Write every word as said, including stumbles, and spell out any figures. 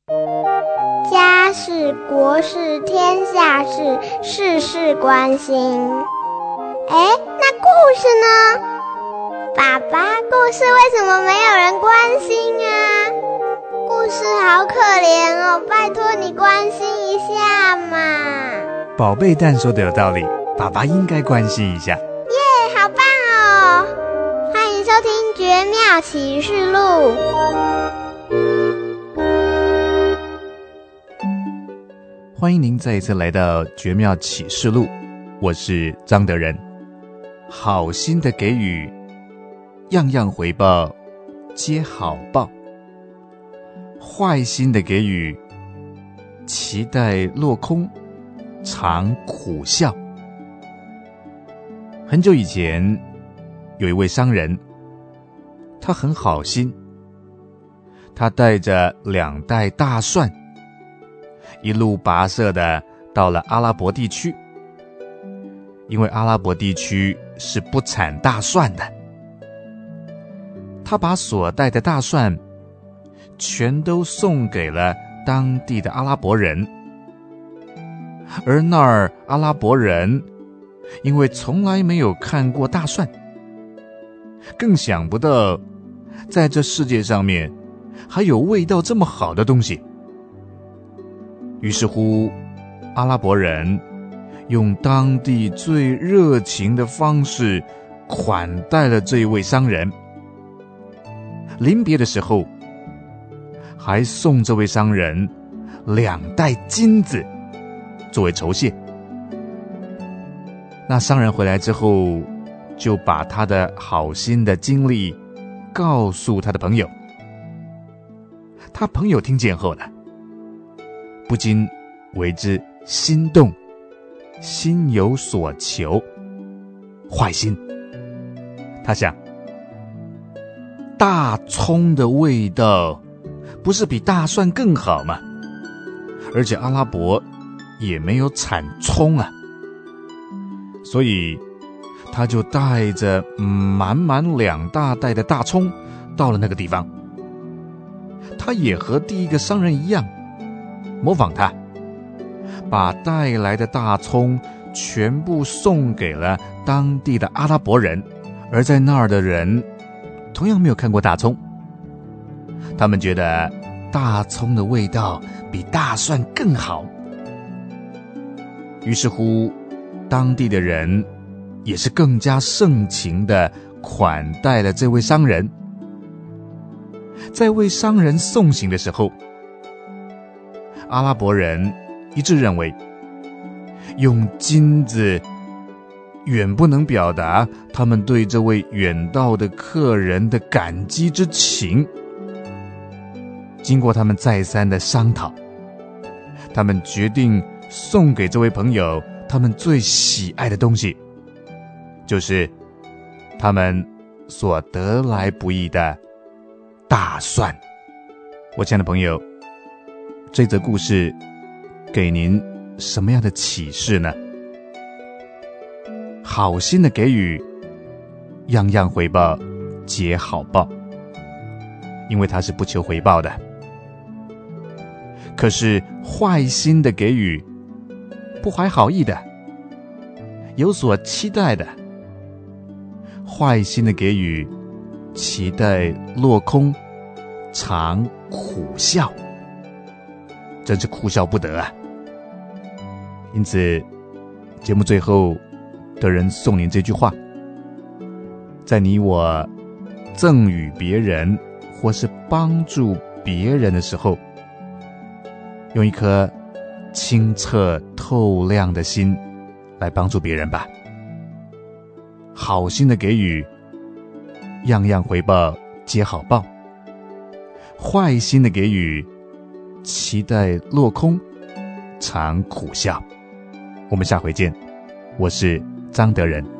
家事、国事、天下事，事事关心。哎，那故事呢？爸爸，故事为什么没有人关心啊？故事好可怜哦，拜托你关心一下嘛。 宝贝蛋说的有道理，爸爸应该关心一下。 耶，好棒哦！欢迎收听《绝妙启示录》。 欢迎您再一次来到《绝妙启示录》，我是张德仁。好心的给予，样样回报，皆好报；坏心的给予，期待落空，常苦笑。很久以前，有一位商人，他很好心，他带着两袋大蒜，一路跋涉的到了阿拉伯地区，因为阿拉伯地区是不产大蒜的。他把所带的大蒜全都送给了当地的阿拉伯人，而那儿阿拉伯人因为从来没有看过大蒜，更想不到在这世界上面还有味道这么好的东西。于是乎，阿拉伯人用当地最热情的方式款待了这位商人。临别的时候，还送这位商人两袋金子作为酬谢。那商人回来之后，就把他的好心的经历告诉他的朋友。他朋友听见后呢，不禁为之心动，心有所求。坏心，他想，大葱的味道不是比大蒜更好吗？而且阿拉伯也没有产葱啊，所以他就带着满满两大袋的大葱到了那个地方。他也和第一个商人一样，模仿他，把带来的大葱全部送给了当地的阿拉伯人，而在那儿的人同样没有看过大葱，他们觉得大葱的味道比大蒜更好。于是乎，当地的人也是更加盛情地款待了这位商人。在为商人送行的时候，阿拉伯人一致认为，用金子远不能表达他们对这位远道的客人的感激之情。经过他们再三的商讨，他们决定送给这位朋友他们最喜爱的东西，就是他们所得来不易的大蒜。我亲爱的朋友，这则故事给您什么样的启示呢？好心的给予，样样回报，皆好报，因为他是不求回报的。可是坏心的给予，不怀好意的，有所期待的，坏心的给予，期待落空，常苦笑，真是哭笑不得啊！因此，节目最后的人送您这句话：在你我赠予别人或是帮助别人的时候，用一颗清澈透亮的心来帮助别人吧。好心的给予，样样回报皆好报；坏心的给予，期待落空，常苦笑。我们下回见，我是张德仁。